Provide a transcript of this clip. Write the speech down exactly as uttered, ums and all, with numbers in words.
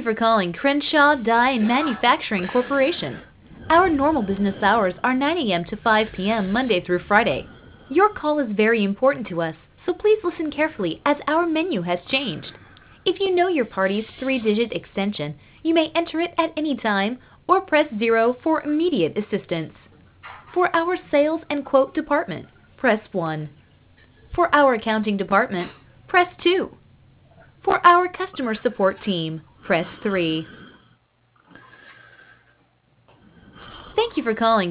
for calling Crenshaw Die and Manufacturing Corporation. Our normal business hours are nine A M to five P M Monday through Friday. Your call is very important to us, so please listen carefully as our menu has changed. If you know your party's three-digit extension, you may enter it at any time or press zero for immediate assistance. For our sales and quote department, press one. For our accounting department, press two. For our customer support team, press three. Thank you for calling